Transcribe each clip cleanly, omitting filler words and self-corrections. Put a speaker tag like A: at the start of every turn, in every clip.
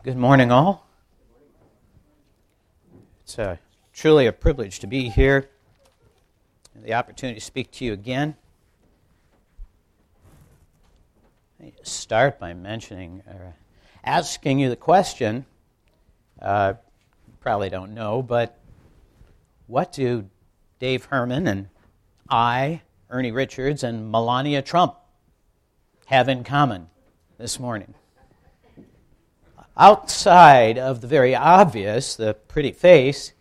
A: Good morning, all. It's truly a privilege to be here and the opportunity to speak to you again. I need to start by asking you the question, you probably don't know, but what do Dave Herman and I, Ernie Richards, and Melania Trump have in common this morning? Outside of the very obvious, the pretty face,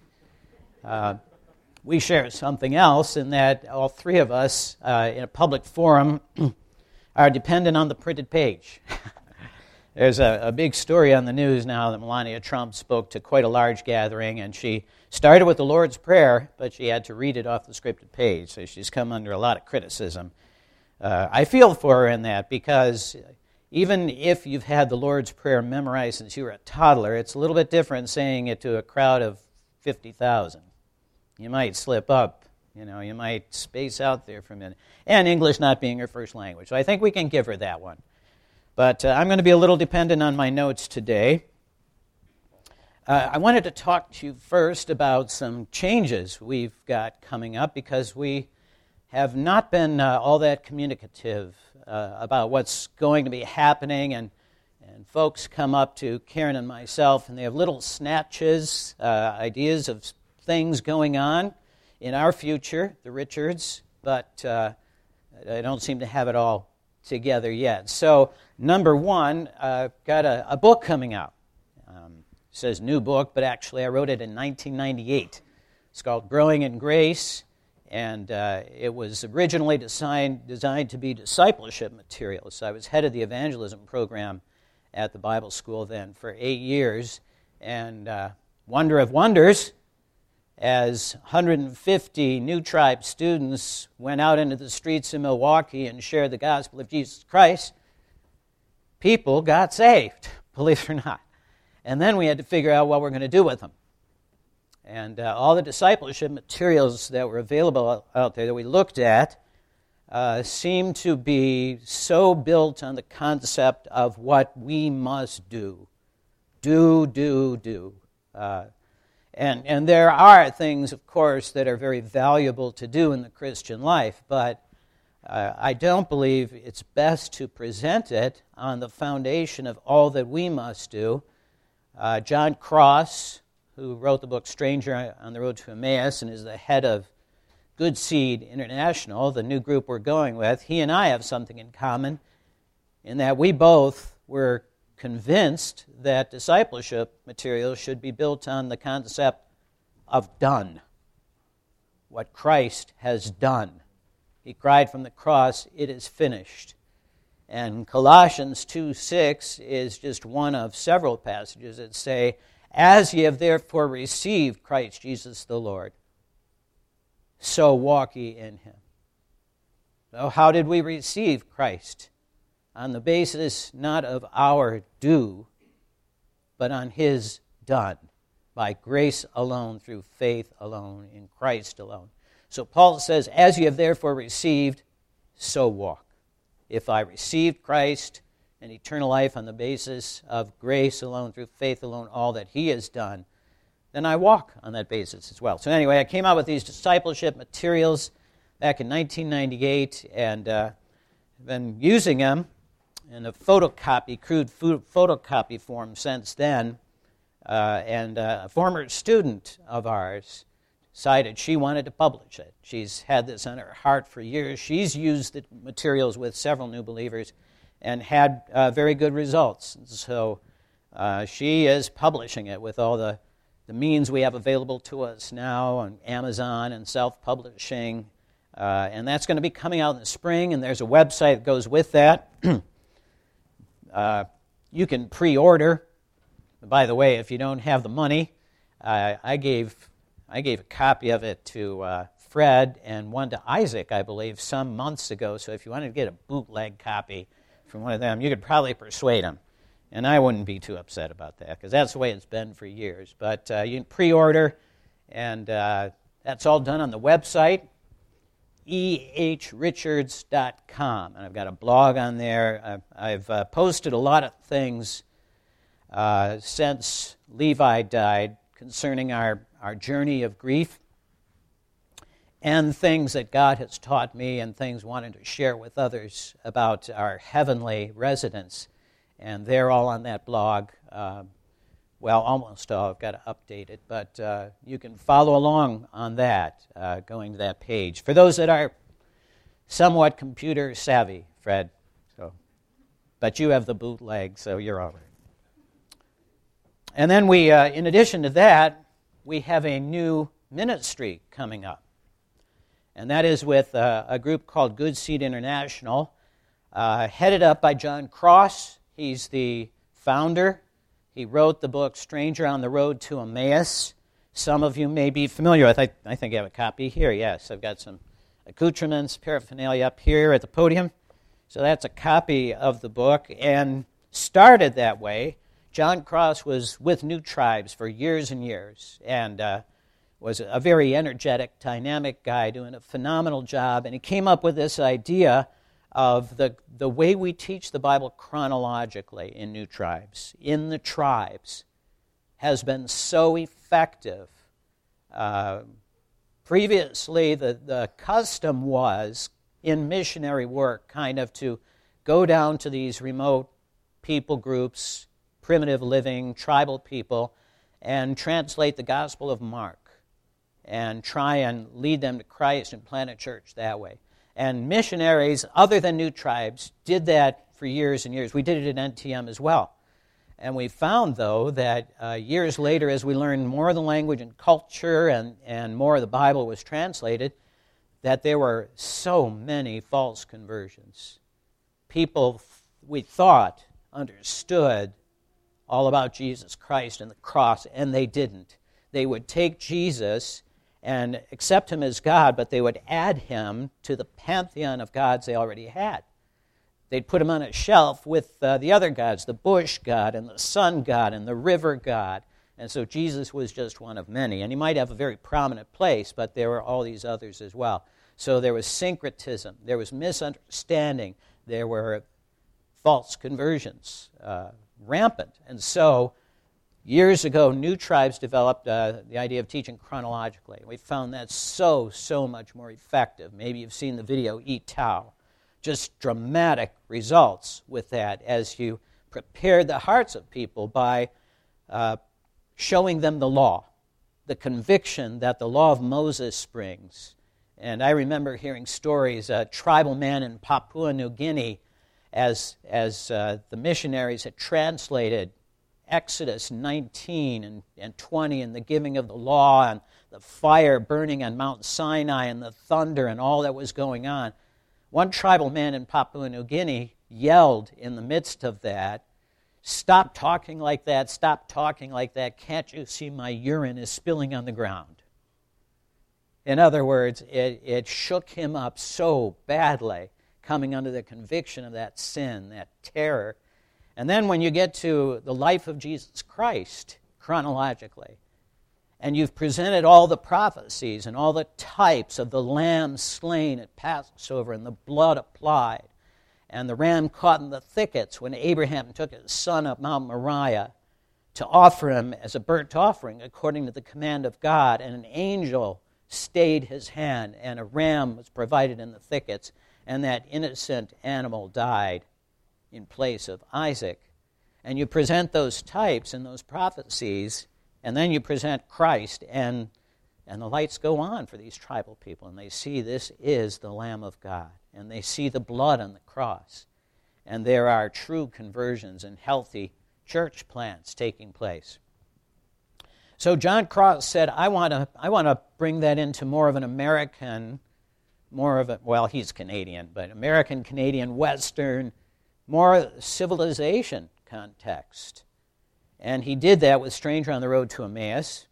A: we share something else in that all three of us in a public forum are dependent on the printed page. There's a big story on the news now that Melania Trump spoke to quite a large gathering, and she started with the Lord's Prayer, but she had to read it off the scripted page, so she's come under a lot of criticism. I feel for her in that because even if you've had the Lord's Prayer memorized since you were a toddler, it's a little bit different saying it to a crowd of 50,000. You might slip up, you might space out there for a minute. And English not being her first language. So I think we can give her that one. But I'm going to be a little dependent on my notes today. I wanted to talk to you first about some changes we've got coming up because we have not been all that communicative about what's going to be happening, and folks come up to Karen and myself, and they have little snatches, ideas of things going on in our future, the Richards, but I don't seem to have it all together yet. So, number one, got a book coming out. It says new book, but actually I wrote it in 1998. It's called Growing in Grace. And it was originally designed to be discipleship material. So I was head of the evangelism program at the Bible school then for 8 years. And wonder of wonders, as 150 New Tribe students went out into the streets of Milwaukee and shared the gospel of Jesus Christ, people got saved, believe it or not. And then we had to figure out what we're going to do with them. And all the discipleship materials that were available out there that we looked at seemed to be so built on the concept of what we must do. Do. And there are things, of course, that are very valuable to do in the Christian life, but I don't believe it's best to present it on the foundation of all that we must do. John Cross, who wrote the book Stranger on the Road to Emmaus and is the head of Good Seed International, the new group we're going with, he and I have something in common in that we both were convinced that discipleship material should be built on the concept of done, what Christ has done. He cried from the cross, "It is finished." And Colossians 2:6 is just one of several passages that say, "As ye have therefore received Christ Jesus the Lord, so walk ye in him." So how did we receive Christ? On the basis not of our do, but on his done, by grace alone, through faith alone, in Christ alone. So Paul says, "As ye have therefore received, so walk." If I received Christ and eternal life on the basis of grace alone, through faith alone, all that he has done, then I walk on that basis as well. So anyway, I came out with these discipleship materials back in 1998, and I've been using them in a crude photocopy form since then. And a former student of ours decided she wanted to publish it. She's had this on her heart for years. She's used the materials with several new believers and had very good results. So she is publishing it with all the means we have available to us now on Amazon and self-publishing. And that's going to be coming out in the spring, and there's a website that goes with that. You can pre-order. By the way, if you don't have the money, I gave a copy of it to Fred and one to Isaac, I believe, some months ago. So if you wanted to get a bootleg copy from one of them, you could probably persuade them. And I wouldn't be too upset about that, because that's the way it's been for years. But you can pre-order, and that's all done on the website, ehrichards.com. And I've got a blog on there. I've posted a lot of things since Levi died concerning our journey of grief, and things that God has taught me and things wanted to share with others about our heavenly residence. And they're all on that blog. Well, almost all. I've got to update it. But you can follow along on that, going to that page. For those that are somewhat computer savvy, Fred. But you have the bootleg, so you're all right. And then we, in addition to that, we have a new ministry coming up. And that is with a group called Good Seed International, headed up by John Cross. He's the founder. He wrote the book Stranger on the Road to Emmaus. Some of you may be familiar with it. I think I have a copy here. Yes, I've got some accoutrements, paraphernalia up here at the podium. So that's a copy of the book. And started that way. John Cross was with New Tribes for years and years, and was a very energetic, dynamic guy doing a phenomenal job. And he came up with this idea of the way we teach the Bible chronologically in New Tribes, in the tribes, has been so effective. Previously, the custom was, in missionary work, kind of to go down to these remote people groups, primitive living, tribal people, and translate the Gospel of Mark and try and lead them to Christ and plant a church that way. And missionaries, other than New Tribes, did that for years and years. We did it at NTM as well. And we found, though, that years later, as we learned more of the language and culture and more of the Bible was translated, that there were so many false conversions. People, we thought, understood all about Jesus Christ and the cross, and they didn't. They would take Jesus and accept him as God, but they would add him to the pantheon of gods they already had. They'd put him on a shelf with the other gods, the bush god and the sun god and the river god. And so Jesus was just one of many. And he might have a very prominent place, but there were all these others as well. So there was syncretism, there was misunderstanding, there were false conversions rampant. And so years ago, New Tribes developed the idea of teaching chronologically. We found that so much more effective. Maybe you've seen the video, Eat Tao. Just dramatic results with that as you prepared the hearts of people by showing them the law, the conviction that the law of Moses brings. And I remember hearing stories, a tribal man in Papua New Guinea, as the missionaries had translated Exodus 19 and 20 and the giving of the law and the fire burning on Mount Sinai and the thunder and all that was going on. One tribal man in Papua New Guinea yelled in the midst of that, "Stop talking like that, stop talking like that. Can't you see my urine is spilling on the ground?" In other words, it shook him up so badly, coming under the conviction of that sin, that terror. And then when you get to the life of Jesus Christ, chronologically, and you've presented all the prophecies and all the types of the lamb slain at Passover and the blood applied, and the ram caught in the thickets when Abraham took his son up Mount Moriah to offer him as a burnt offering according to the command of God, and an angel stayed his hand, and a ram was provided in the thickets, and that innocent animal died in place of Isaac. And you present those types and those prophecies, and then you present Christ, and the lights go on for these tribal people, and they see this is the Lamb of God, and they see the blood on the cross, and there are true conversions and healthy church plants taking place. So John Cross said, I want to bring that into more of an American, he's Canadian, but American, Canadian, Western, more civilization context. And he did that with Stranger on the Road to Emmaus.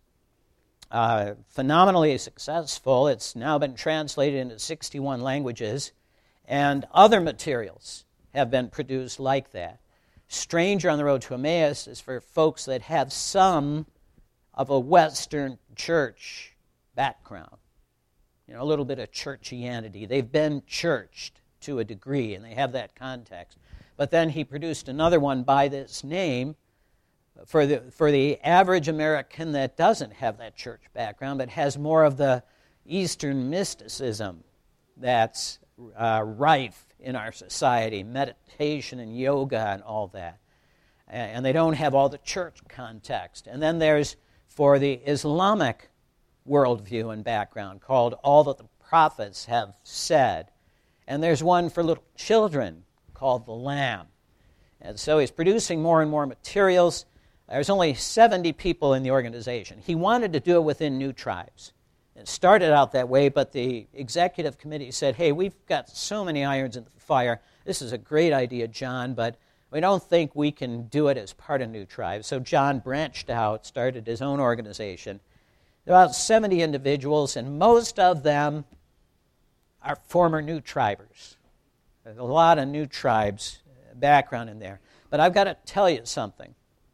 A: Phenomenally successful. It's now been translated into 61 languages, and other materials have been produced like that. Stranger on the Road to Emmaus is for folks that have some of a Western church background. A little bit of churchianity. They've been churched to a degree, and they have that context. But then he produced another one by this name, for the average American that doesn't have that church background, but has more of the Eastern mysticism that's rife in our society, meditation and yoga and all that. And they don't have all the church context. And then there's for the Islamic worldview and background called All That the Prophets Have Said. And there's one for little children called The Lamb. And so he's producing more and more materials. There's only 70 people in the organization. He wanted to do it within New Tribes. It started out that way, but the executive committee said, hey, we've got so many irons in the fire. This is a great idea, John, but we don't think we can do it as part of New Tribes. So John branched out, started his own organization. About 70 individuals, and most of them are former New Tribers. There's a lot of New Tribes background in there. But I've got to tell you something.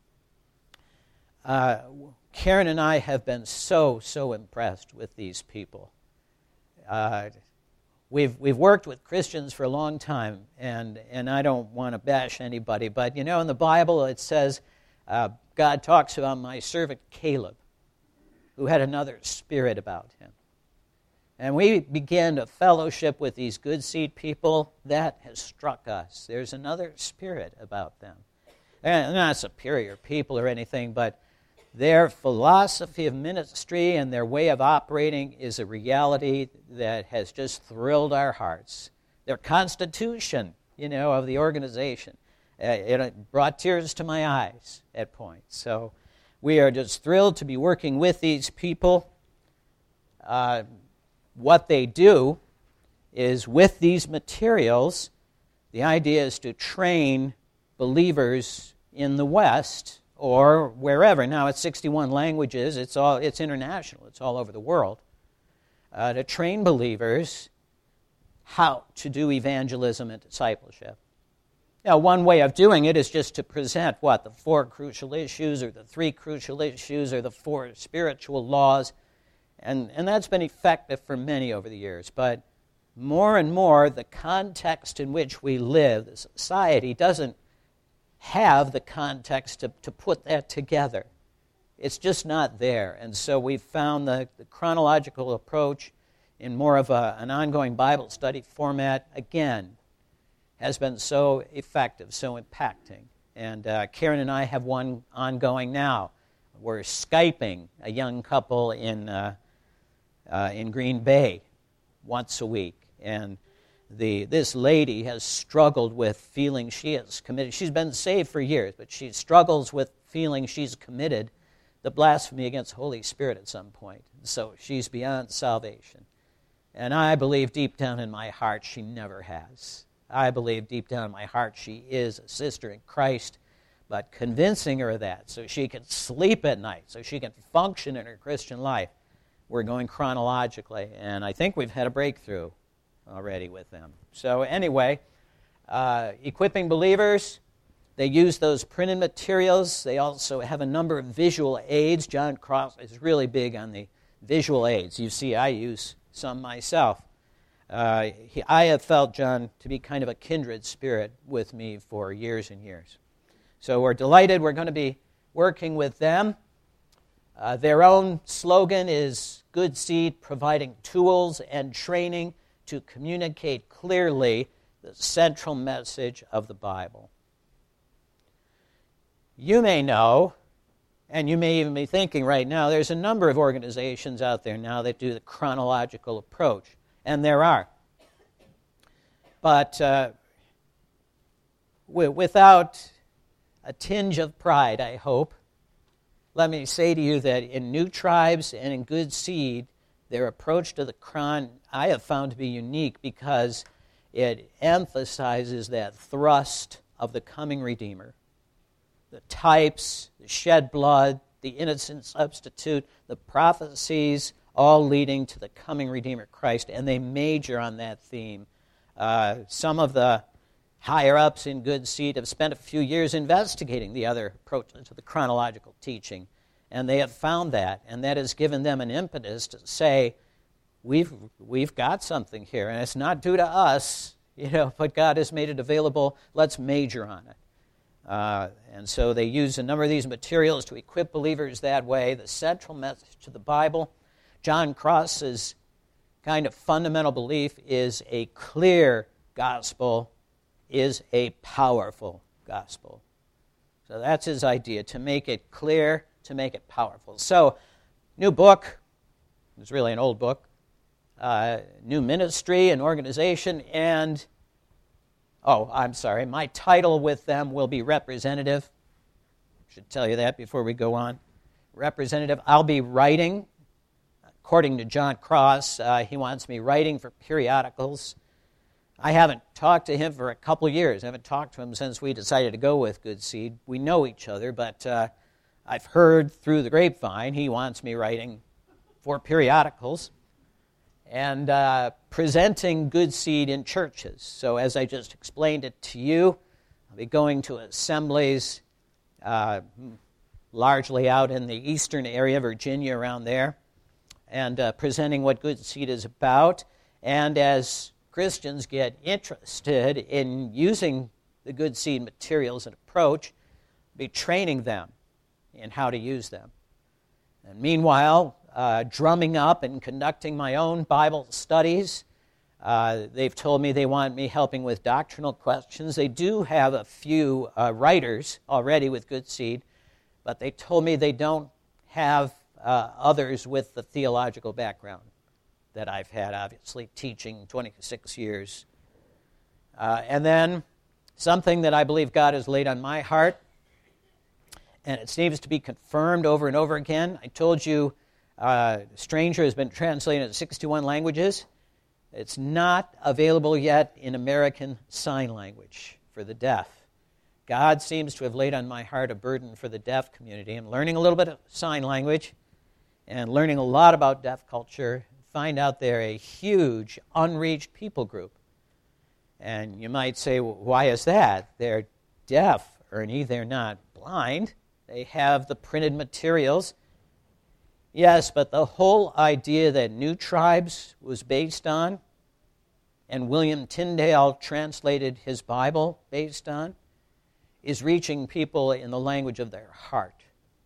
A: Karen and I have been so impressed with these people. We've worked with Christians for a long time, and I don't want to bash anybody, but in the Bible it says, God talks about my servant Caleb, who had another spirit about him. And we began to fellowship with these good seed people. That has struck us. There's another spirit about them. They're not superior people or anything, but their philosophy of ministry and their way of operating is a reality that has just thrilled our hearts. Their constitution, of the organization, it brought tears to my eyes at points. So we are just thrilled to be working with these people. What they do is with these materials, the idea is to train believers in the West or wherever. Now it's 61 languages, it's international, it's all over the world. To train believers how to do evangelism and discipleship. Now, one way of doing it is just to present the 4 crucial issues or the 3 crucial issues or the 4 spiritual laws. And that's been effective for many over the years. But more and more, the context in which we live, the society, doesn't have the context to put that together. It's just not there. And so we've found the chronological approach in more of an ongoing Bible study format, again, has been so effective, so impacting. And Karen and I have one ongoing now. We're Skyping a young couple in Green Bay once a week. And this lady has struggled with feeling she is committed. She's been saved for years, but she struggles with feeling she's committed the blasphemy against the Holy Spirit at some point. So she's beyond salvation. And I believe deep down in my heart she never has. I believe deep down in my heart she is a sister in Christ, but convincing her of that so she can sleep at night, so she can function in her Christian life, we're going chronologically. And I think we've had a breakthrough already with them. So anyway, equipping believers, they use those printed materials. They also have a number of visual aids. John Cross is really big on the visual aids. You see, I use some myself. I have felt John to be kind of a kindred spirit with me for years and years. So we're delighted. We're going to be working with them. Their own slogan is Good Seed, providing tools and training to communicate clearly the central message of the Bible. You may know, and you may even be thinking right now, there's a number of organizations out there now that do the chronological approach, and there are. But without a tinge of pride, I hope, let me say to you that in New Tribes and in Good Seed, their approach to the Chron I have found to be unique because it emphasizes that thrust of the coming Redeemer. The types, the shed blood, the innocent substitute, the prophecies, all leading to the coming Redeemer Christ, and they major on that theme. Some of the higher-ups in Good Seed have spent a few years investigating the other approaches to the chronological teaching, and they have found that, and that has given them an impetus to say, we've got something here, and it's not due to us, but God has made it available. Let's major on it. And so they use a number of these materials to equip believers that way. The central message of the Bible, John Cross's kind of fundamental belief, is a clear gospel is a powerful gospel. So that's his idea, to make it clear, to make it powerful. So, new book, it's really an old book, new ministry and organization, and, my title with them will be representative. Should tell you that before we go on. Representative. I'll be writing, according to John Cross, he wants me writing for periodicals. I haven't talked to him for a couple of years. I haven't talked to him since we decided to go with Good Seed. We know each other, but I've heard through the grapevine he wants me writing for periodicals and presenting Good Seed in churches. So as I just explained it to you, I'll be going to assemblies largely out in the eastern area, Virginia, around there, and presenting what Good Seed is about. And as Christians get interested in using the Good Seed materials and approach, be training them in how to use them. And meanwhile, drumming up and conducting my own Bible studies. They've told me they want me helping with doctrinal questions. They do have a few writers already with Good Seed, but they told me they don't have others with the theological background that I've had, obviously, teaching 26 years. And then something that I believe God has laid on my heart, and it seems to be confirmed over and over again. I told you Stranger has been translated into 61 languages. It's not available yet in American Sign Language for the deaf. God seems to have laid on my heart a burden for the deaf community. I'm learning a little bit of sign language and learning a lot about deaf culture. Find out they're a huge unreached people group. And you might say, well, why is that? They're deaf, Ernie. They're not blind. They have the printed materials. Yes, but the whole idea that New Tribes was based on, and William Tyndale translated his Bible based on, is reaching people in the language of their heart.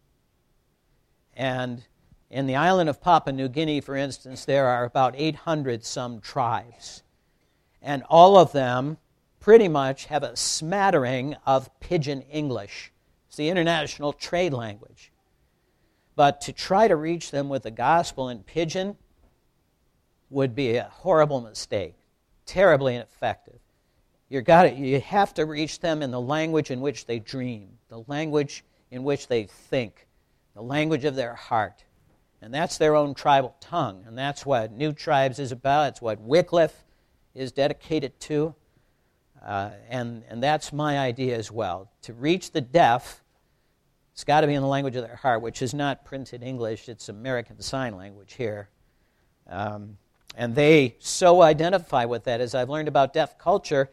A: And in the island of Papua New Guinea, for instance, there are about 800 some tribes. And all of them pretty much have a smattering of Pidgin English. It's the international trade language. But to try to reach them with the gospel in Pidgin would be a horrible mistake, terribly ineffective. You have to reach them in the language in which they dream, the language in which they think, the language of their heart. And that's their own tribal tongue, and that's what New Tribes is about. It's what Wycliffe is dedicated to, and that's my idea as well. To reach the deaf, it's got to be in the language of their heart, which is not printed English. It's American Sign Language here. And they so identify with that. As I've learned about deaf culture,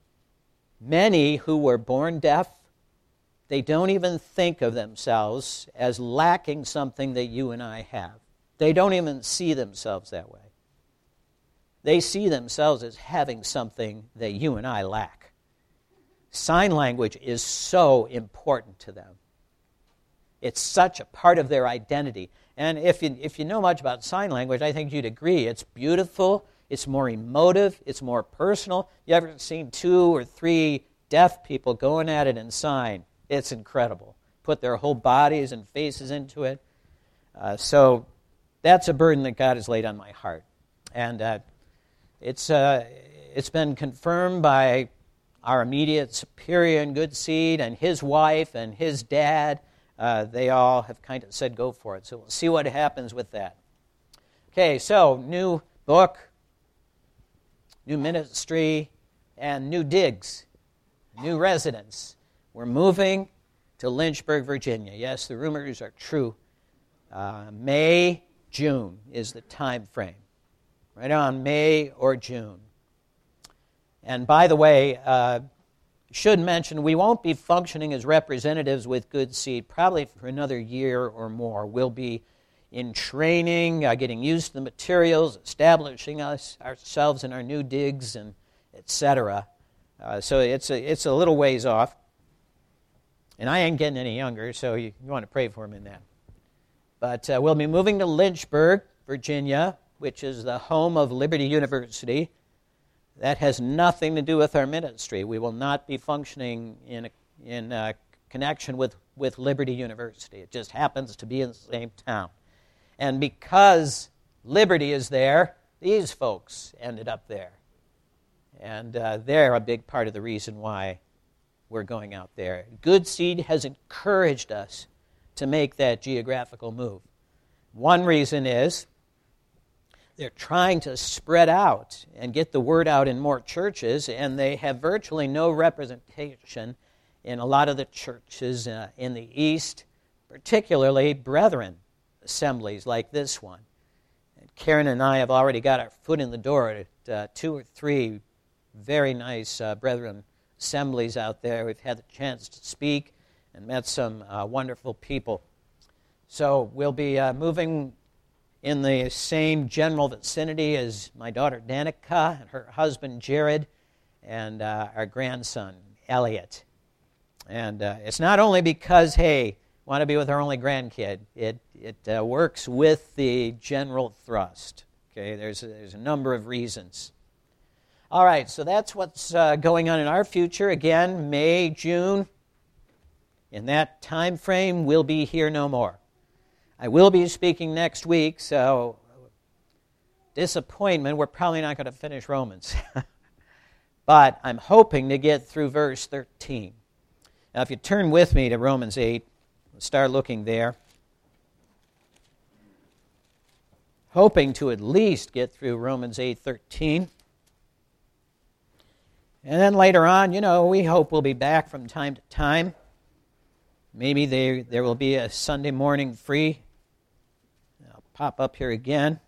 A: many who were born deaf, they don't even think of themselves as lacking something that you and I have. They don't even see themselves that way. They see themselves as having something that you and I lack. Sign language is so important to them. It's such a part of their identity. And if you know much about sign language, I think you'd agree. It's beautiful, it's more emotive, it's more personal. You ever seen 2 or 3 deaf people going at it in sign? It's incredible. Put their whole bodies and faces into it. So that's a burden that God has laid on my heart. And it's been confirmed by our immediate superior in Good Seed and his wife and his dad. They all have kind of said go for it. So we'll see what happens with that. Okay, so new book, new ministry, and new digs, new residence. We're moving to Lynchburg, Virginia. Yes, the rumors are true. May, June is the time frame. Right on May or June. And by the way, should mention, we won't be functioning as representatives with Good Seed probably for another year or more. We'll be in training, getting used to the materials, establishing ourselves in our new digs, and etc. So it's a little ways off. And I ain't getting any younger, so you want to pray for him in that. But we'll be moving to Lynchburg, Virginia, which is the home of Liberty University. That has nothing to do with our ministry. We will not be functioning in connection with Liberty University. It just happens to be in the same town. And because Liberty is there, these folks ended up there. And they're a big part of the reason why we're going out there. Good Seed has encouraged us to make that geographical move. One reason is they're trying to spread out and get the word out in more churches, and they have virtually no representation in a lot of the churches in the East, particularly Brethren assemblies like this one. And Karen and I have already got our foot in the door at 2 or 3 very nice Brethren assemblies out there. We've had the chance to speak and met some wonderful people. So we'll be moving in the same general vicinity as my daughter Danica and her husband Jared and our grandson Elliot. And it's not only because, hey, want to be with our only grandkid. It works with the general thrust. Okay, there's a number of reasons. All right, so that's what's going on in our future. Again, May, June. In that time frame, we'll be here no more. I will be speaking next week, so disappointment, we're probably not going to finish Romans. But I'm hoping to get through verse 13. Now, if you turn with me to Romans 8, we'll start looking there. Hoping to at least get through Romans 8:13. And then later on, we hope we'll be back from time to time. Maybe there will be a Sunday morning free. I'll pop up here again.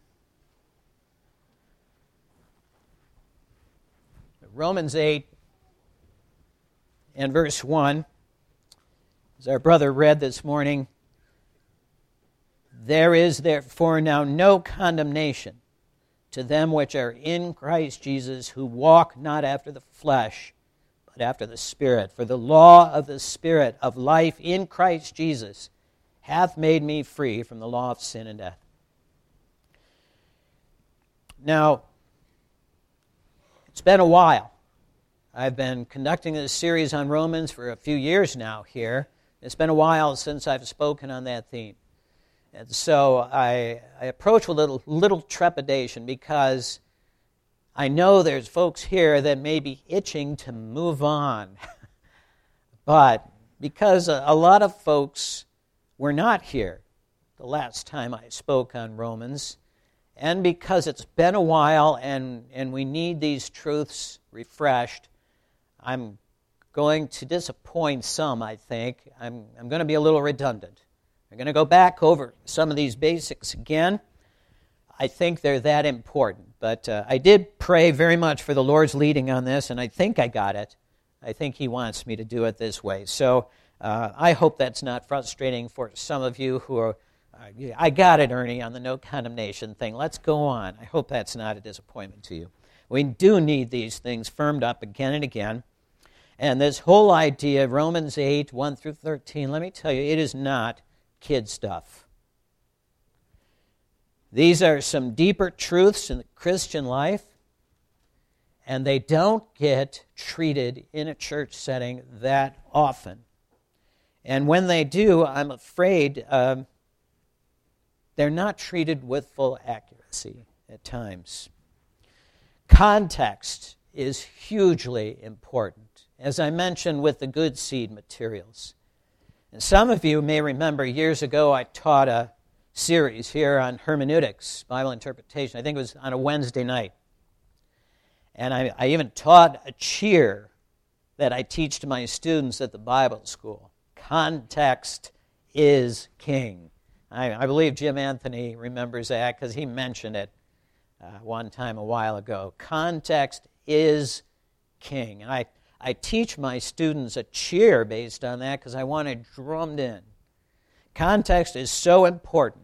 A: Romans 8 and verse 1, as our brother read this morning, there is therefore now no condemnation to them which are in Christ Jesus, who walk not after the flesh, but after the Spirit. For the law of the Spirit of life in Christ Jesus hath made me free from the law of sin and death. Now, it's been a while. I've been conducting this series on Romans for a few years now here. It's been a while since I've spoken on that theme. And so I approach with a little trepidation because I know there's folks here that may be itching to move on. But because a lot of folks were not here the last time I spoke on Romans, and because it's been a while and we need these truths refreshed, I'm going to disappoint some, I think. I'm going to be a little redundant. I'm going to go back over some of these basics again. I think they're that important. But I did pray very much for the Lord's leading on this, and I think I got it. I think He wants me to do it this way. So I hope that's not frustrating for some of you who are, I got it, Ernie, on the no condemnation thing. Let's go on. I hope that's not a disappointment to you. We do need these things firmed up again and again. And this whole idea, Romans 8, 1 through 13, let me tell you, it is not kid stuff. These are some deeper truths in the Christian life, and they don't get treated in a church setting that often. And when they do, I'm afraid they're not treated with full accuracy at times. Context is hugely important, as I mentioned with the Good Seed materials. And some of you may remember years ago I taught a series here on hermeneutics, Bible interpretation. I think it was on a Wednesday night. And I even taught a cheer that I teach to my students at the Bible school. Context is king. I believe Jim Anthony remembers that because he mentioned it one time a while ago. Context is king. And I teach my students a cheer based on that because I want it drummed in. Context is so important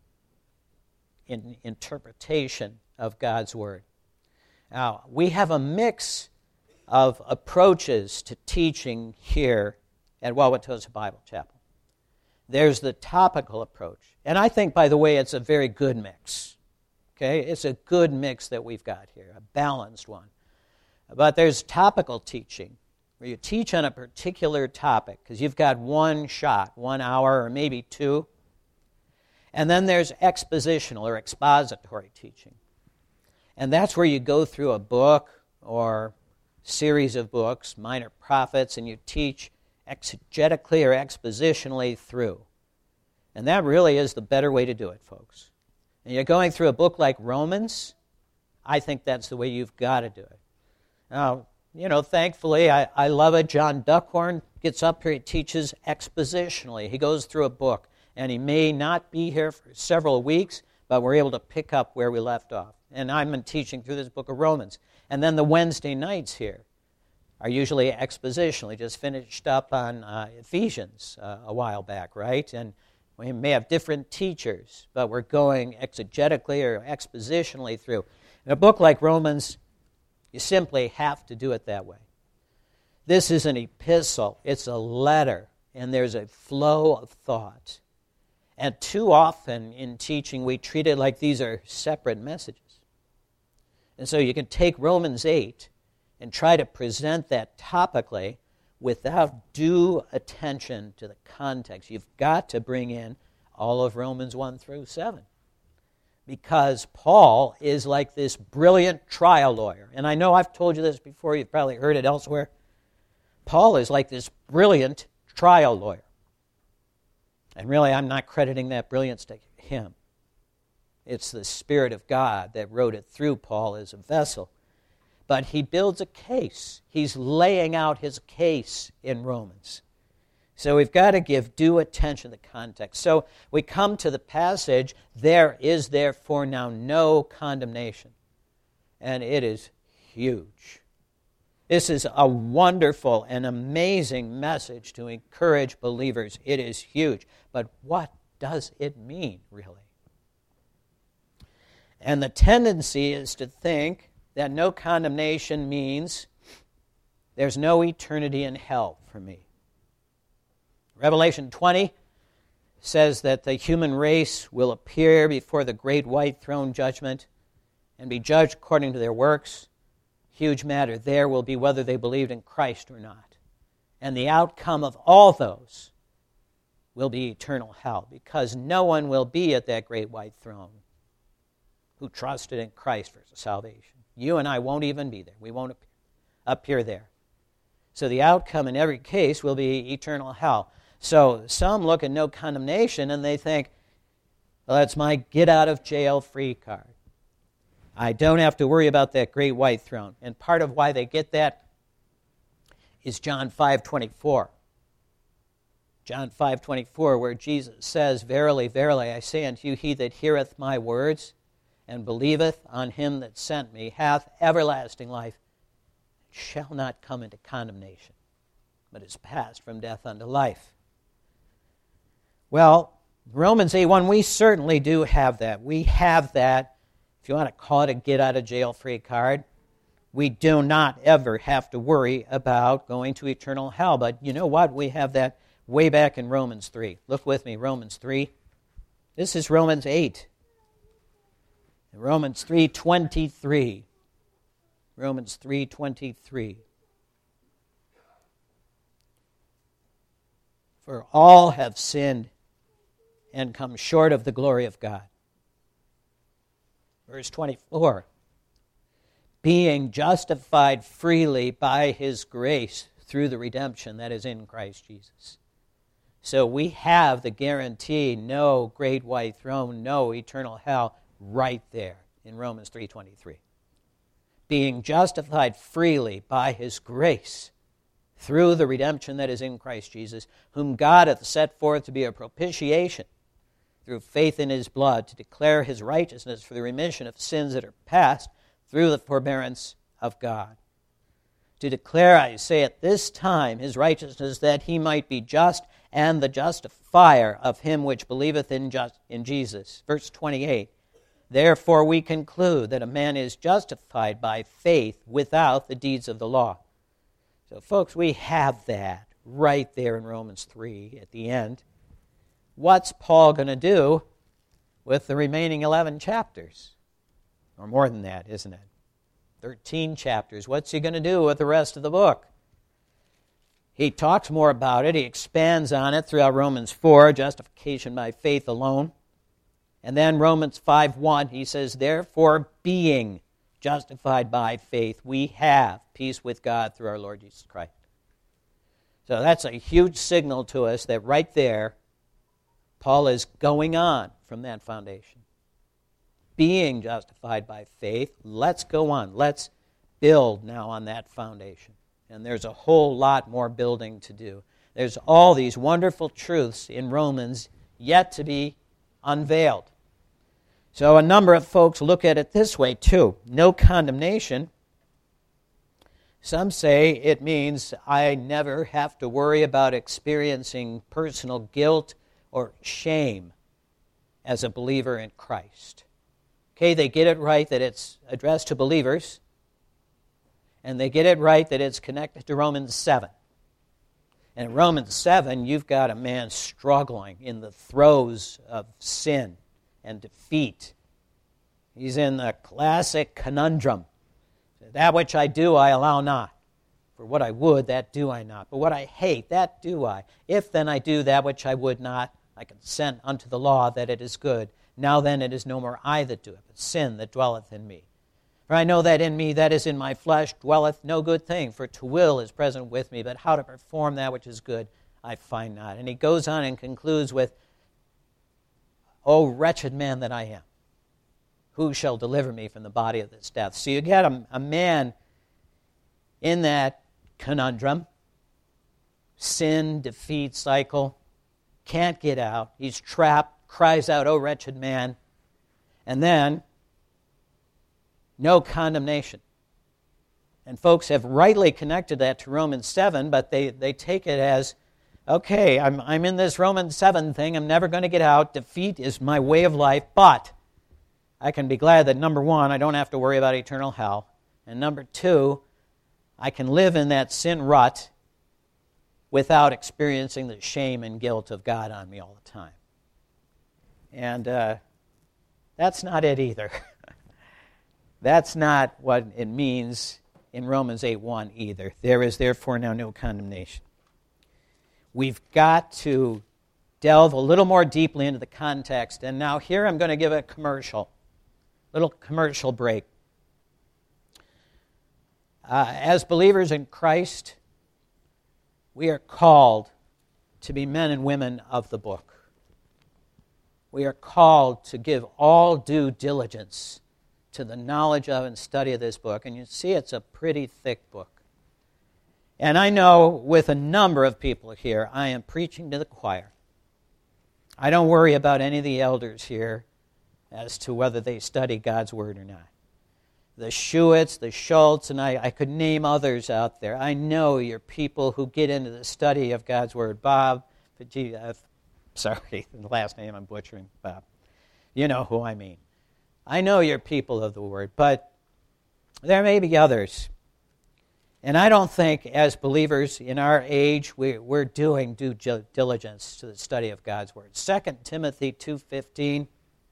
A: in interpretation of God's Word. Now, we have a mix of approaches to teaching here at Wauwatosa Bible Chapel. There's the topical approach. And I think, by the way, it's a very good mix. Okay? It's a good mix that we've got here, a balanced one. But there's topical teaching, where you teach on a particular topic, because you've got one shot, 1 hour or maybe 2. And then there's expositional or expository teaching. And that's where you go through a book or series of books, Minor Prophets, and you teach exegetically or expositionally through. And that really is the better way to do it, folks. And you're going through a book like Romans, I think that's the way you've got to do it. Now, thankfully, I love it. John Duckhorn gets up here, he teaches expositionally. He goes through a book, and he may not be here for several weeks, but we're able to pick up where we left off. And I've been teaching through this book of Romans. And then the Wednesday nights here are usually expositionally, just finished up on Ephesians a while back, right? And we may have different teachers, but we're going exegetically or expositionally through. In a book like Romans, you simply have to do it that way. This is an epistle. It's a letter, and there's a flow of thought. And too often in teaching, we treat it like these are separate messages. And so you can take Romans 8 and try to present that topically without due attention to the context. You've got to bring in all of Romans 1 through 7. Because Paul is like this brilliant trial lawyer. And I know I've told you this before, you've probably heard it elsewhere. Paul is like this brilliant trial lawyer. And really, I'm not crediting that brilliance to him. It's the Spirit of God that wrote it through Paul as a vessel. But he builds a case. He's laying out his case in Romans. So we've got to give due attention to context. So we come to the passage, there is therefore now no condemnation. And it is huge. This is a wonderful and amazing message to encourage believers. It is huge. But what does it mean, really? And the tendency is to think that no condemnation means there's no eternity in hell for me. Revelation 20 says that the human race will appear before the great white throne judgment and be judged according to their works. Huge matter there will be whether they believed in Christ or not. And the outcome of all those will be eternal hell, because no one will be at that great white throne who trusted in Christ for salvation. You and I won't even be there. We won't appear there. So the outcome in every case will be eternal hell. So some look at no condemnation and they think, well, that's my get-out-of-jail-free card. I don't have to worry about that great white throne. And part of why they get that is John 5:24. John 5:24, where Jesus says, Verily, verily, I say unto you, he that heareth my words and believeth on him that sent me hath everlasting life, and shall not come into condemnation, but is passed from death unto life. Well, Romans 8:1, we certainly do have that. We have that, if you want to call it a get-out-of-jail-free card. We do not ever have to worry about going to eternal hell. But you know what? We have that way back in Romans 3. Look with me, Romans 3. This is Romans 8. Romans 3:23. Romans 3:23. For all have sinned and come short of the glory of God. Verse 24. Being justified freely by his grace through the redemption that is in Christ Jesus. So we have the guarantee, no great white throne, no eternal hell, right there in Romans 3:23. Being justified freely by his grace through the redemption that is in Christ Jesus, whom God hath set forth to be a propitiation through faith in his blood, to declare his righteousness for the remission of sins that are past through the forbearance of God. To declare, I say, at this time his righteousness, that he might be just and the justifier of him which believeth in Jesus. Verse 28. Therefore we conclude that a man is justified by faith without the deeds of the law. So folks, we have that right there in Romans 3 at the end. What's Paul going to do with the remaining 11 chapters? Or more than that, isn't it? 13 chapters. What's he going to do with the rest of the book? He talks more about it. He expands on it throughout Romans 4, justification by faith alone. And then Romans 5:1, he says, therefore, being justified by faith, we have peace with God through our Lord Jesus Christ. So that's a huge signal to us that right there, Paul is going on from that foundation. Being justified by faith, let's go on. Let's build now on that foundation. And there's a whole lot more building to do. There's all these wonderful truths in Romans yet to be unveiled. So a number of folks look at it this way too. No condemnation. Some say it means I never have to worry about experiencing personal guilt or shame as a believer in Christ. Okay, they get it right that it's addressed to believers, and they get it right that it's connected to Romans 7. And in Romans 7, you've got a man struggling in the throes of sin and defeat. He's in the classic conundrum. That which I do, I allow not. For what I would, that do I not. But what I hate, that do I. If then I do that which I would not, I consent unto the law that it is good. Now then it is no more I that do it, but sin that dwelleth in me. For I know that in me, that is in my flesh, dwelleth no good thing. For to will is present with me, but how to perform that which is good, I find not. And he goes on and concludes with, O wretched man that I am, who shall deliver me from the body of this death? So you get a man in that conundrum, sin, defeat cycle, can't get out. He's trapped, cries out, O wretched man. And then, no condemnation. And folks have rightly connected that to Romans 7, but they take it as, okay, I'm in this Romans 7 thing, I'm never going to get out, defeat is my way of life, but I can be glad that, number one, I don't have to worry about eternal hell, and number two, I can live in that sin rut without experiencing the shame and guilt of God on me all the time. And that's not it either. That's not what it means in Romans 8:1 either. There is therefore now no condemnation. We've got to delve a little more deeply into the context. And now here I'm going to give a little commercial break. As believers in Christ, we are called to be men and women of the book. We are called to give all due diligence to the knowledge of and study of this book. And you see it's a pretty thick book. And I know with a number of people here, I am preaching to the choir. I don't worry about any of the elders here as to whether they study God's Word or not. The Schuetts, the Schultz, and I could name others out there. I know you're people who get into the study of God's Word. Bob, sorry, the last name I'm butchering, Bob. You know who I mean. I know you're people of the Word, but there may be others. And I don't think as believers in our age we're doing due diligence to the study of God's Word. 2 Timothy 2:15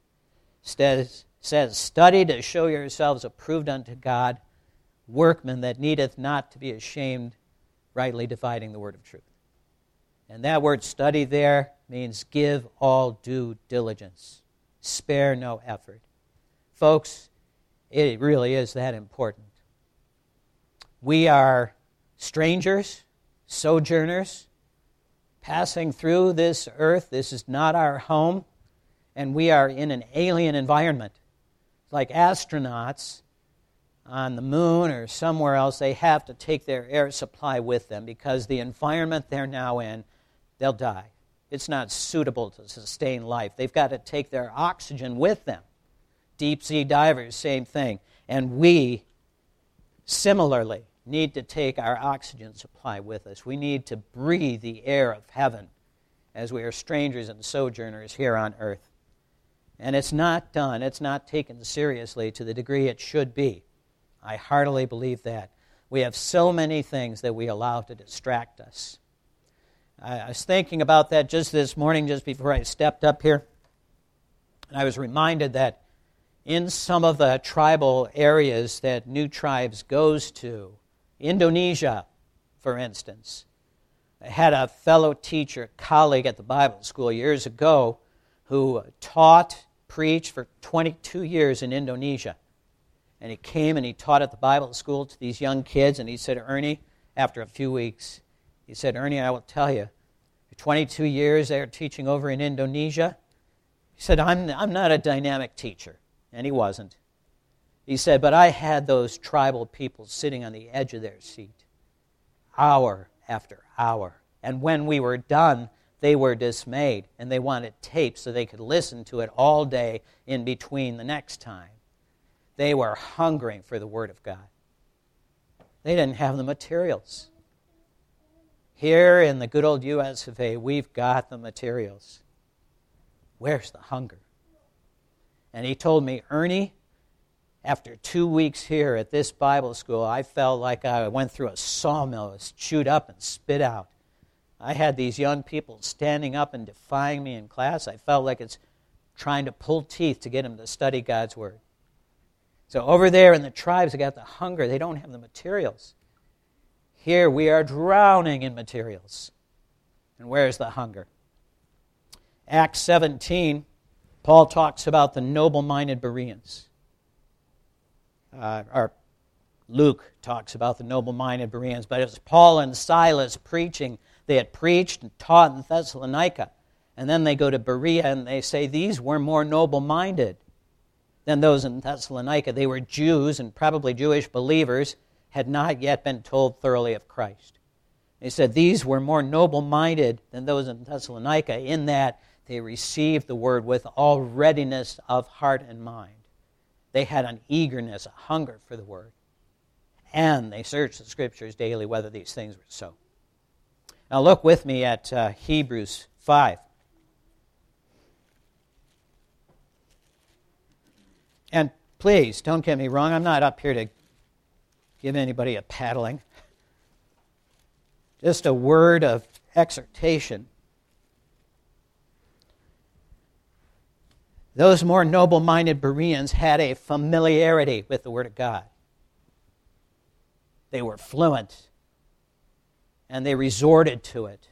A: says, study to show yourselves approved unto God, workmen that needeth not to be ashamed, rightly dividing the word of truth. And that word study there means give all due diligence. Spare no effort. Folks, it really is that important. We are strangers, sojourners, passing through this earth. This is not our home, and we are in an alien environment. Like astronauts on the moon or somewhere else, they have to take their air supply with them because the environment they're now in, they'll die. It's not suitable to sustain life. They've got to take their oxygen with them. Deep sea divers, same thing. And we, similarly, need to take our oxygen supply with us. We need to breathe the air of heaven as we are strangers and sojourners here on earth. And it's not done, it's not taken seriously to the degree it should be. I heartily believe that. We have so many things that we allow to distract us. I was thinking about that just this morning, just before I stepped up here. And I was reminded that in some of the tribal areas that New Tribes goes to, Indonesia, for instance, I had a fellow teacher, colleague at the Bible school years ago, who taught, preached for 22 years in Indonesia. And he came and he taught at the Bible school to these young kids, and he said, Ernie, after a few weeks, he said, Ernie, I will tell you, for 22 years there teaching over in Indonesia, he said, I'm not a dynamic teacher. And he wasn't. He said, but I had those tribal people sitting on the edge of their seat, hour after hour. And when we were done, they were dismayed, and they wanted tape so they could listen to it all day in between the next time. They were hungering for the Word of God. They didn't have the materials. Here in the good old U.S. of A., we've got the materials. Where's the hunger? And he told me, Ernie, after 2 weeks here at this Bible school, I felt like I went through a sawmill. It was chewed up and spit out. I had these young people standing up and defying me in class. I felt like it's trying to pull teeth to get them to study God's Word. So over there in the tribes, they got the hunger. They don't have the materials. Here we are drowning in materials. And where's the hunger? Acts 17, Paul talks about the noble-minded Bereans. Or Luke talks about the noble-minded Bereans. But it was Paul and Silas preaching. They had preached and taught in Thessalonica. And then they go to Berea and they say, these were more noble-minded than those in Thessalonica. They were Jews and probably Jewish believers, had not yet been told thoroughly of Christ. They said these were more noble-minded than those in Thessalonica in that they received the word with all readiness of heart and mind. They had an eagerness, a hunger for the word. And they searched the Scriptures daily whether these things were so. Now look with me at Hebrews 5. And please, don't get me wrong, I'm not up here to give anybody a paddling. Just a word of exhortation. Those more noble-minded Bereans had a familiarity with the Word of God. They were fluent, and they resorted to it.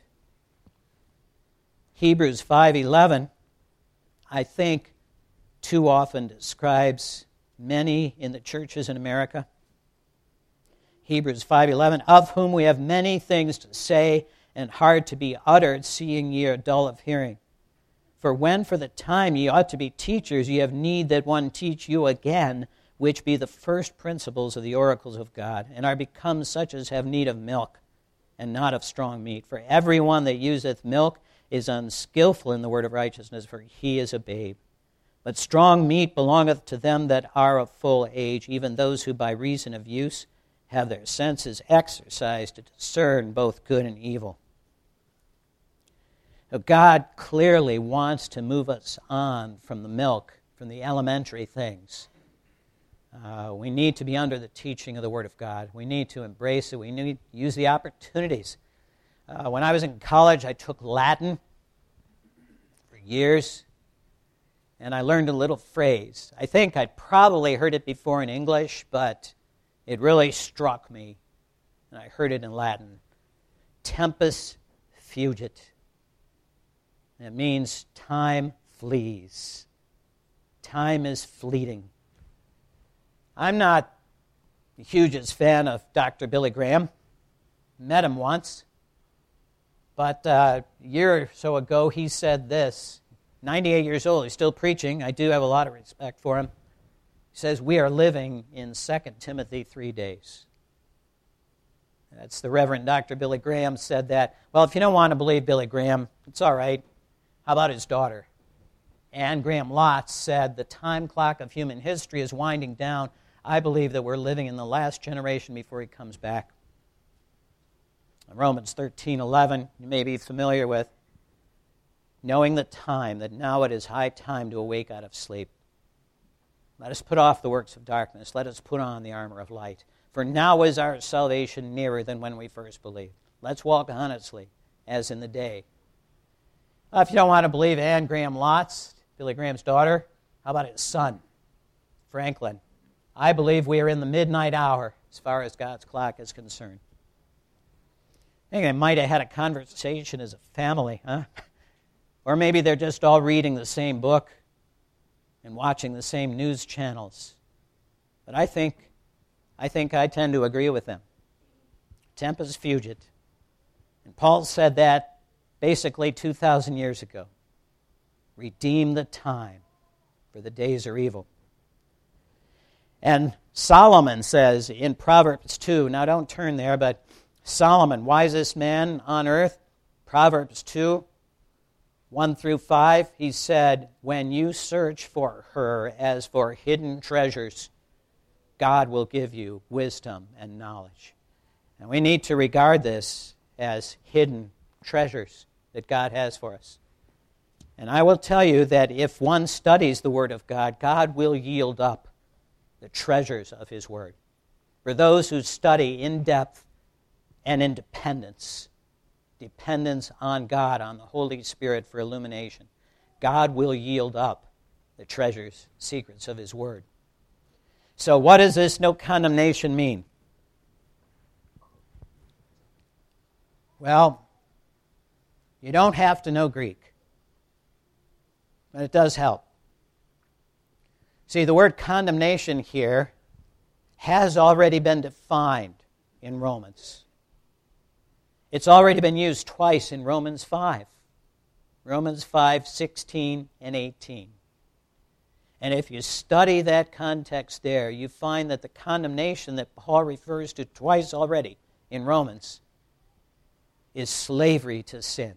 A: Hebrews 5:11, I think, too often describes many in the churches in America. Hebrews 5:11, of whom we have many things to say and hard to be uttered, seeing ye are dull of hearing. For when for the time ye ought to be teachers, ye have need that one teach you again, which be the first principles of the oracles of God, and are become such as have need of milk, and not of strong meat. For every one that useth milk is unskillful in the word of righteousness, for he is a babe. But strong meat belongeth to them that are of full age, even those who by reason of use have their senses exercised to discern both good and evil. Now, God clearly wants to move us on from the milk, from the elementary things. We need to be under the teaching of the Word of God. We need to embrace it. We need to use the opportunities. When I was in college, I took Latin for years, and I learned a little phrase. I think I'd probably heard it before in English, but it really struck me, and I heard it in Latin. Tempus fugit. It means time flees. Time is fleeting. I'm not the hugest fan of Dr. Billy Graham. Met him once. But a year or so ago, he said this. 98 years old, he's still preaching. I do have a lot of respect for him. He says, we are living in 2 Timothy 3 days. That's the Reverend Dr. Billy Graham said that. Well, if you don't want to believe Billy Graham, it's all right. How about his daughter? Anne Graham Lotz said, the time clock of human history is winding down. I believe that we're living in the last generation before he comes back. Romans 13:11, you may be familiar with, knowing the time, that now it is high time to awake out of sleep. Let us put off the works of darkness. Let us put on the armor of light. For now is our salvation nearer than when we first believed. Let's walk honestly. as in the day. If you don't want to believe Anne Graham Lotz, Billy Graham's daughter, how about his son, Franklin? I believe we are in the midnight hour as far as God's clock is concerned. I think they might have had a conversation as a family, huh? Or maybe they're just all reading the same book and watching the same news channels. But I think I tend to agree with them. Tempus fugit. And Paul said that basically 2,000 years ago. Redeem the time, for the days are evil. And Solomon says in Proverbs 2, now don't turn there, but Solomon, wisest man on earth, Proverbs 2, 1 through 5, he said, when you search for her as for hidden treasures, God will give you wisdom and knowledge. And we need to regard this as hidden treasures that God has for us. And I will tell you that if one studies the Word of God, God will yield up the treasures of His Word. For those who study in depth and in dependence on God, on the Holy Spirit for illumination, God will yield up the treasures, secrets of His Word. So what does this no condemnation mean? Well, you don't have to know Greek, but it does help. See, the word condemnation here has already been defined in Romans. It's already been used twice in Romans 5. Romans 5, 16 and 18. And if you study that context there, you find that the condemnation that Paul refers to twice already in Romans is slavery to sin.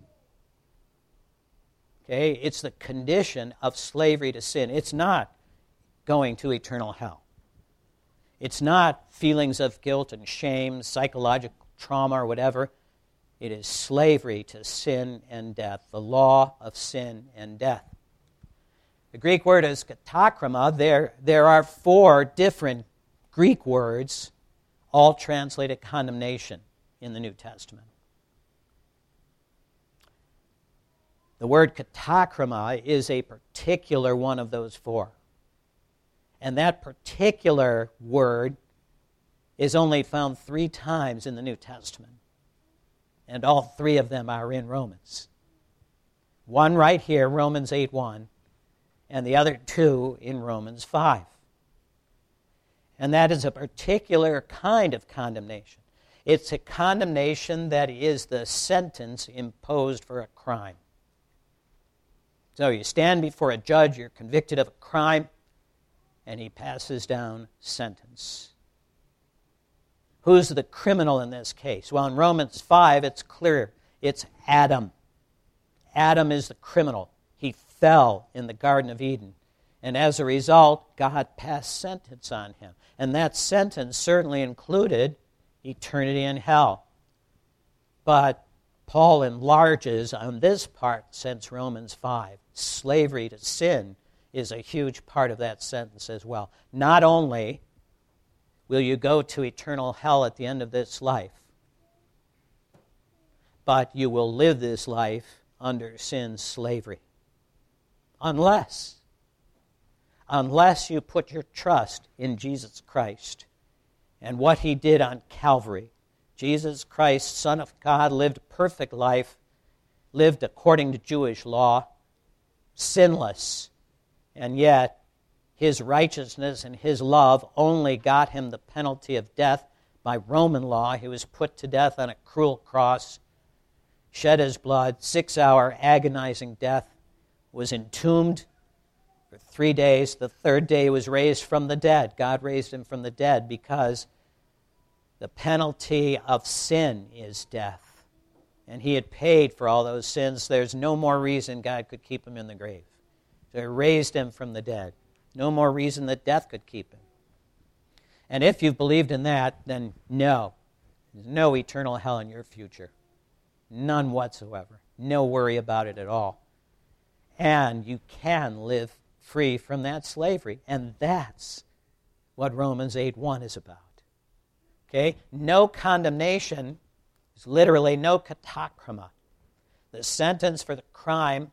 A: Okay? It's the condition of slavery to sin. It's not going to eternal hell. It's not feelings of guilt and shame, psychological trauma or whatever. It is slavery to sin and death, the law of sin and death. The Greek word is katakrima. There are 4 different Greek words, all translated condemnation in the New Testament. The word katakrima is a particular one of those 4. And that particular word is only found 3 times in the New Testament. And all 3 of them are in Romans. One right here, Romans 8:1, and the other 2 in Romans 5. And that is a particular kind of condemnation. It's a condemnation that is the sentence imposed for a crime. So you stand before a judge, you're convicted of a crime, and he passes down sentence. Who's the criminal in this case? Well, in Romans 5, it's clear. It's Adam. Adam is the criminal. He fell in the Garden of Eden. And as a result, God passed sentence on him. And that sentence certainly included eternity in hell. But Paul enlarges on this part since Romans 5. Slavery to sin is a huge part of that sentence as well. Not only will you go to eternal hell at the end of this life, but you will live this life under sin's slavery. Unless you put your trust in Jesus Christ and what He did on Calvary. Jesus Christ, Son of God, lived a perfect life, lived according to Jewish law, sinless, and yet His righteousness and His love only got Him the penalty of death by Roman law. He was put to death on a cruel cross, shed His blood, 6-hour agonizing death, was entombed for 3 days. The 3rd day was raised from the dead. God raised Him from the dead because the penalty of sin is death. And He had paid for all those sins. There's no more reason God could keep Him in the grave. So He raised Him from the dead. No more reason that death could keep Him. And if you've believed in that, then no. There's no eternal hell in your future. None whatsoever. No worry about it at all. And you can live free from that slavery. And that's what Romans 8:1 is about. Okay? No condemnation is literally no katakrima. The sentence for the crime,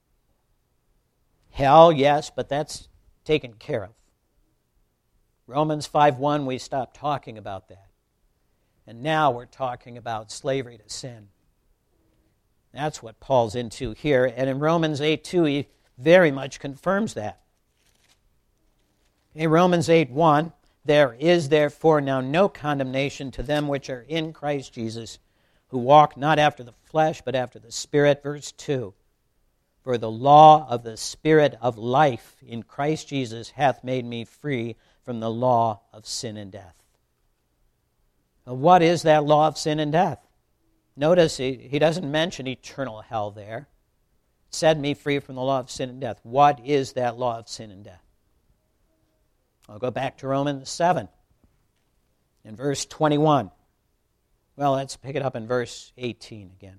A: hell, yes, but that's taken care of. Romans 5:1, we stopped talking about that. And now we're talking about slavery to sin. That's what Paul's into here. And in Romans 8:2, he very much confirms that. In Romans 8:1, there is therefore now no condemnation to them which are in Christ Jesus, who walk not after the flesh, but after the Spirit. Verse 2, for the law of the Spirit of life in Christ Jesus hath made me free from the law of sin and death. Now, what is that law of sin and death? Notice he doesn't mention eternal hell there. Set me free from the law of sin and death. What is that law of sin and death? I'll go back to Romans 7 in verse 21. Well, let's pick it up in verse 18 again.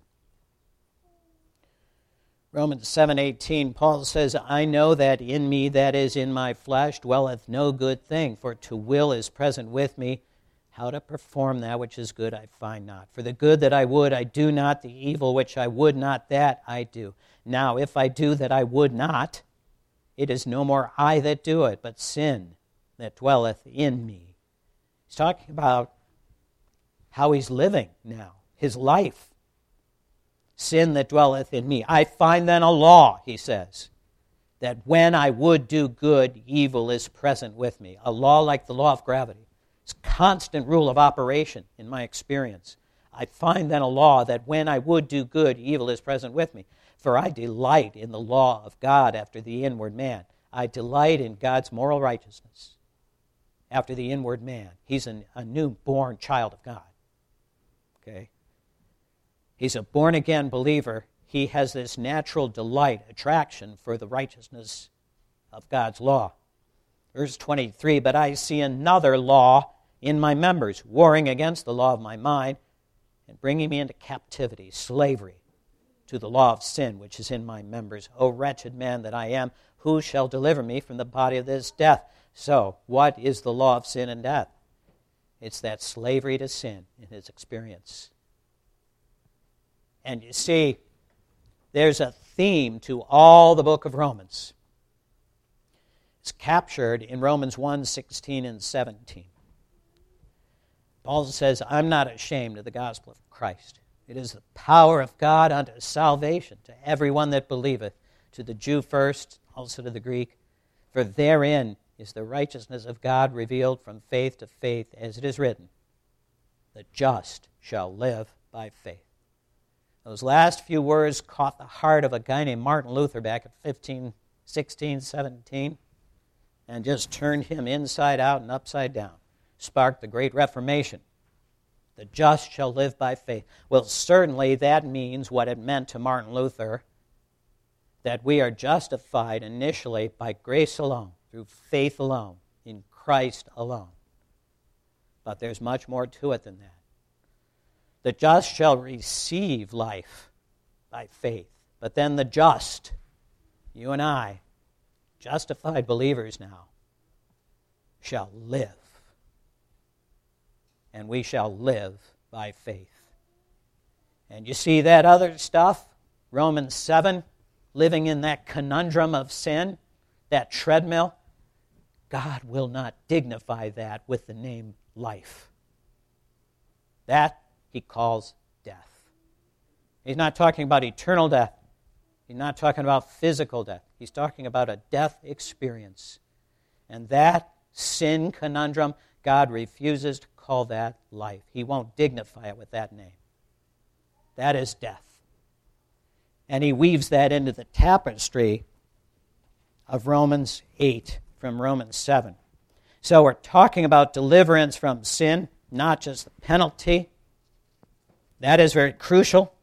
A: Romans 7:18, Paul says, I know that in me, that is in my flesh, dwelleth no good thing, for to will is present with me. How to perform that which is good I find not. For the good that I would I do not, the evil which I would not, that I do. Now if I do that I would not, it is no more I that do it, but sin that dwelleth in me. He's talking about how he's living now, his life. Sin that dwelleth in me. I find then a law, he says, that when I would do good, evil is present with me. A law like the law of gravity. It's a constant rule of operation in my experience. I find then a law that when I would do good, evil is present with me. For I delight in the law of God after the inward man. I delight in God's moral righteousness after the inward man. He's a newborn child of God. Okay? He's a born-again believer. He has this natural delight, attraction for the righteousness of God's law. Verse 23, but I see another law in my members, warring against the law of my mind and bringing me into captivity, slavery, to the law of sin which is in my members. O wretched man that I am, who shall deliver me from the body of this death? So, what is the law of sin and death? It's that slavery to sin in his experience. And you see, there's a theme to all the book of Romans. It's captured in Romans 1:16 and 17. Paul says, I'm not ashamed of the gospel of Christ. It is the power of God unto salvation to everyone that believeth, to the Jew first, also to the Greek. For therein is the righteousness of God revealed from faith to faith, as it is written, the just shall live by faith. Those last few words caught the heart of a guy named Martin Luther back at 1516, 17, and just turned him inside out and upside down. Sparked the Great Reformation. The just shall live by faith. Well, certainly that means what it meant to Martin Luther, that we are justified initially by grace alone, through faith alone, in Christ alone. But there's much more to it than that. The just shall receive life by faith. But then the just, you and I, justified believers now, shall live. And we shall live by faith. And you see that other stuff, Romans 7, living in that conundrum of sin, that treadmill, God will not dignify that with the name life. That he calls death. He's not talking about eternal death. He's not talking about physical death. He's talking about a death experience. And that sin conundrum, God refuses to call that life. He won't dignify it with that name. That is death. And he weaves that into the tapestry of Romans 8 from Romans 7. So we're talking about deliverance from sin, not just the penalty. That is very crucial.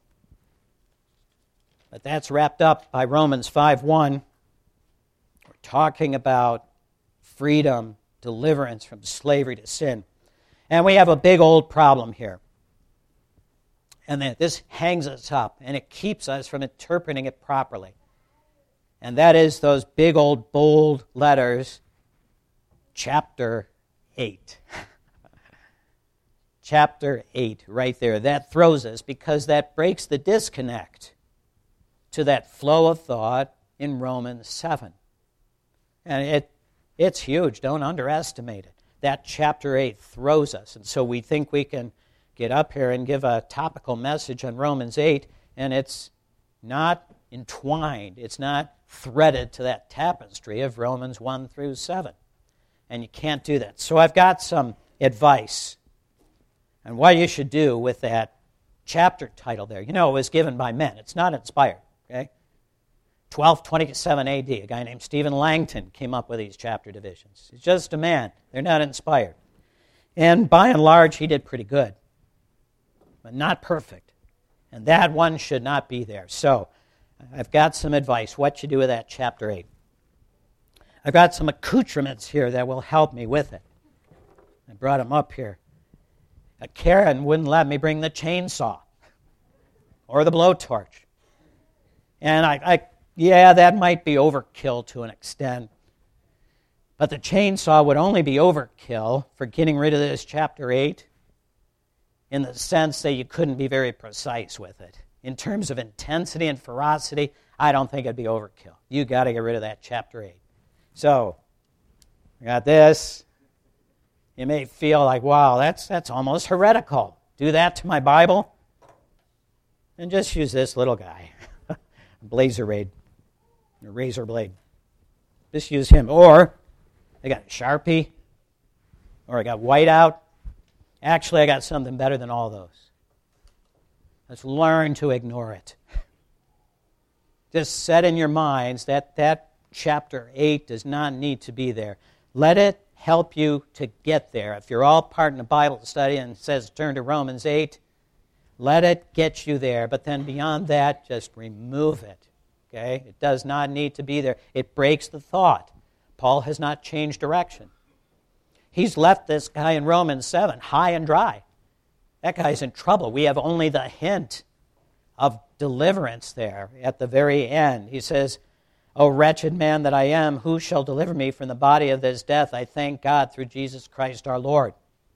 A: But that's wrapped up by Romans 5:1. We're talking about freedom, deliverance from slavery to sin. And we have a big old problem here. And this hangs us up, and it keeps us from interpreting it properly. And that is those big old bold letters, chapter 8. Chapter 8, right there. That throws us because that breaks the disconnect to that flow of thought in Romans 7. And it's huge. Don't underestimate it. That chapter 8 throws us. And so we think we can get up here and give a topical message on Romans 8, and it's not entwined. It's not threaded to that tapestry of Romans 1 through 7. And you can't do that. So I've got some advice on what you should do with that chapter title there. You know, it was given by men. It's not inspired, okay? 1227 AD, a guy named Stephen Langton came up with these chapter divisions. He's just a man. They're not inspired. And by and large, he did pretty good, but not perfect. And that one should not be there. So I've got some advice, what you do with that chapter 8. I've got some accoutrements here that will help me with it. I brought them up here. Karen wouldn't let me bring the chainsaw or the blowtorch. And yeah, that might be overkill to an extent. But the chainsaw would only be overkill for getting rid of this chapter 8 in the sense that you couldn't be very precise with it. In terms of intensity and ferocity, I don't think it'd be overkill. You got to get rid of that chapter 8. So, I got this. You may feel like, wow, that's almost heretical. Do that to my Bible? And just use this little guy, Blazerade, a razor blade. Just use him. Or, I got Sharpie, or I got whiteout. Actually, I got something better than all those. Let's learn to ignore it. Just set in your minds that chapter 8 does not need to be there. Let it help you to get there. If you're all part in a Bible study and it says turn to Romans 8, let it get you there. But then beyond that, just remove it. Okay? It does not need to be there. It breaks the thought. Paul has not changed direction. He's left this guy in Romans 7 high and dry. That guy's in trouble. We have only the hint of deliverance there at the very end. He says, O wretched man that I am, who shall deliver me from the body of this death? I thank God through Jesus Christ our Lord.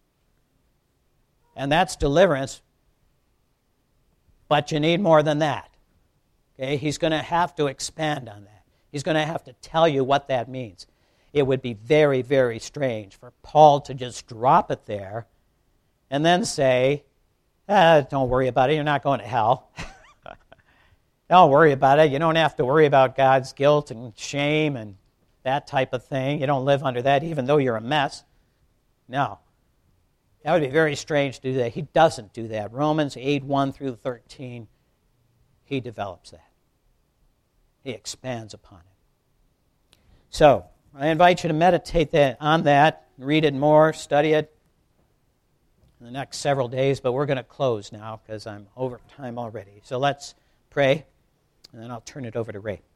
A: And that's deliverance, but you need more than that. Okay? He's going to have to expand on that. He's going to have to tell you what that means. It would be very, very strange for Paul to just drop it there and then say, don't worry about it, you're not going to hell. Don't worry about it. You don't have to worry about God's guilt and shame and that type of thing. You don't live under that even though you're a mess. No. That would be very strange to do that. He doesn't do that. Romans 8, 1 through 13, he develops that. He expands upon it. So, I invite you to meditate on that, read it more, study it in the next several days, but we're going to close now because I'm over time already. So let's pray, and then I'll turn it over to Ray.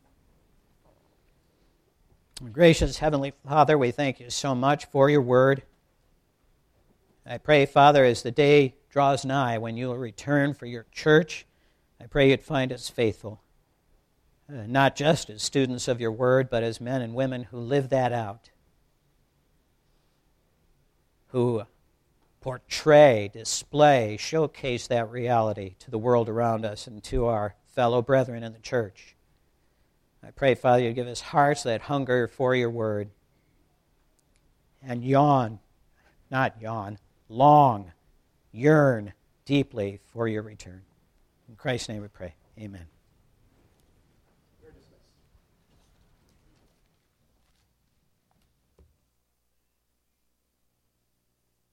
A: Gracious Heavenly Father, we thank you so much for your word. I pray, Father, as the day draws nigh when you will return for your church, I pray you'd find us faithful, not just as students of your word, but as men and women who live that out, who portray, display, showcase that reality to the world around us and to our fellow brethren in the church. I pray, Father, you give us hearts that hunger for your word and long, yearn deeply for your return. In Christ's name we pray. Amen.